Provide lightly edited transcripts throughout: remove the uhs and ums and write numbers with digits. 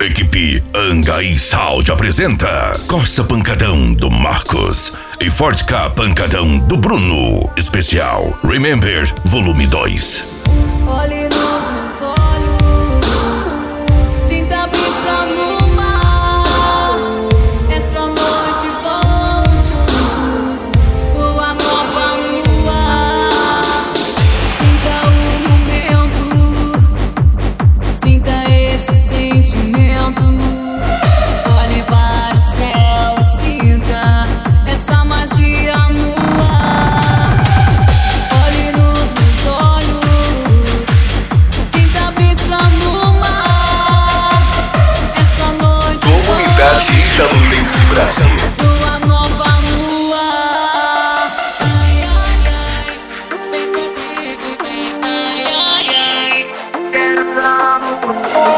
Equipe Angai Sound apresenta Corsa Pancadão do Marcos e Ford K Pancadão do Bruno. Especial Remember Volume 2. Olhe nos meus olhos, sinta a brisa no mar. Essa noite vamos juntos, lua nova no ar. Sinta o momento, sinta esse sentimento. Olhe para o céu e sinta essa magia no ar. Olhe nos meus olhos, sinta a brisa no mar. Essa noite Comunidade Italulense Brasil. lua nova no ar. Ai, ai, ai, vem comigo, vem. Ai, ai, ai, quero dar no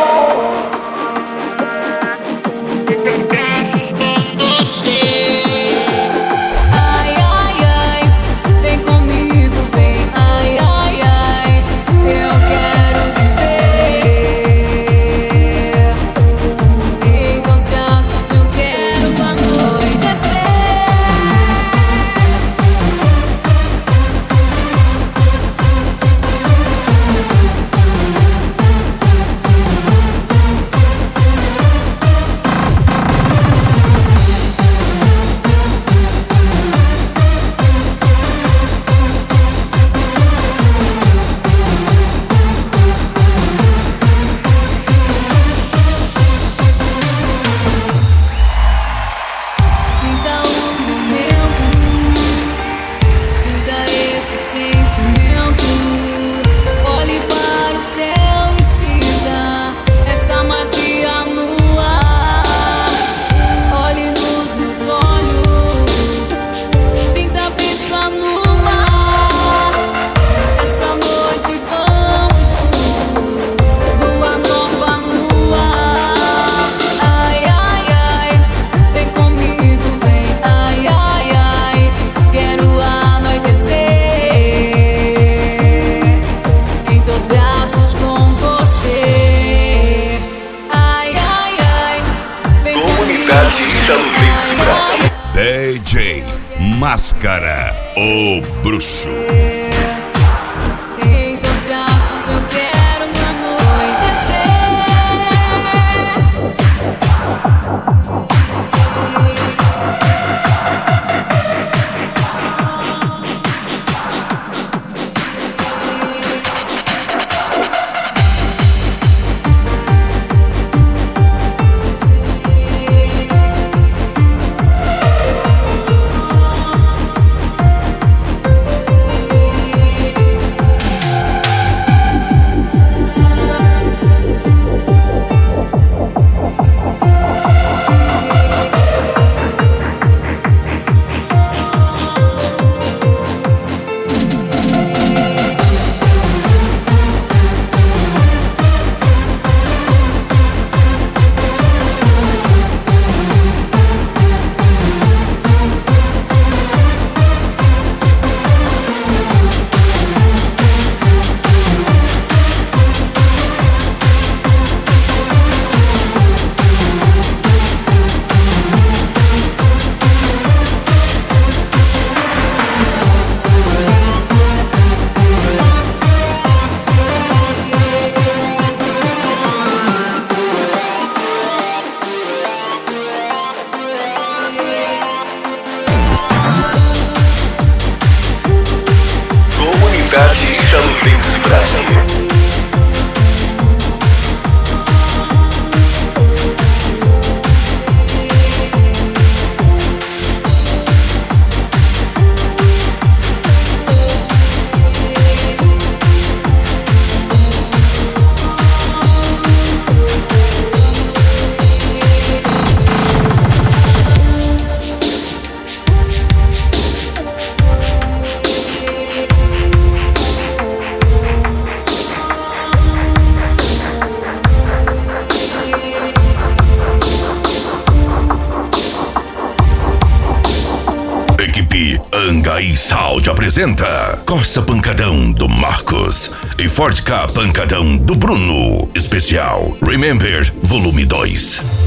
ai, ai, ai, vem comigo, vem. Ai, ai, ai, eu quero viver. Em teus braços eu quero anoitecer. Sinta o momento, sinta esse sentimento. Olhe para o céu e sinta essa magia no ar. Olhe nos meus olhos, sinta a brisa no mar. Essa noite vamos juntos, lua nova no ar. Ai, ai, ai, vem comigo, vem. Ai, ai, ai, quero anoitecer em teus braços com você. Ai, ai, ai, vem Comunidade comigo, Italulense Brasil. DJ Máscara, o Bruxo. em teus braços eu quero anoitecer. Comunidade Italulense Brasil. Sound apresenta Corsa Pancadão do Marcos e Ford K Pancadão do Bruno. Especial Remember Volume 2.